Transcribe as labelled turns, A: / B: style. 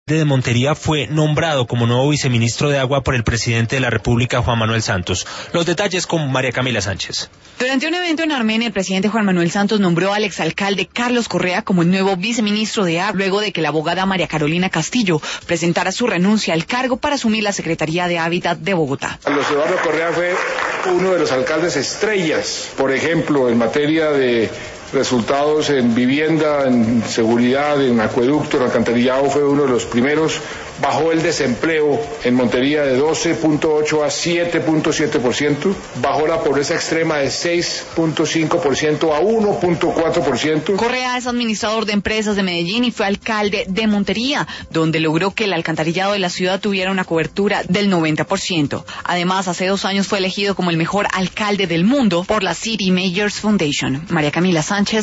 A: de Montería fue nombrado como nuevo viceministro de Agua por el presidente de la República, Juan Manuel Santos. Los detalles con María Camila Sánchez.
B: Durante un evento en Armenia, el presidente Juan Manuel Santos nombró al exalcalde Carlos Correa como el nuevo viceministro de Agua, luego de que la abogada María Carolina Castillo presentara su renuncia al cargo para asumir la Secretaría de Hábitat de Bogotá.
C: Carlos Eduardo Correa fue uno de los alcaldes estrellas, por ejemplo, en materia de resultados en vivienda, en seguridad, en acueducto, en alcantarillado, fue uno de los primeros. Bajó el desempleo en Montería de 12.8 a 7.7%, bajó la pobreza extrema de 6.5% a 1.4%.
B: Correa es administrador de empresas de Medellín y fue alcalde de Montería, donde logró que el alcantarillado de la ciudad tuviera una cobertura del 90%. Además, hace 2 años fue elegido como el mejor alcalde del mundo por la City Mayors Foundation. María Camila Sánchez,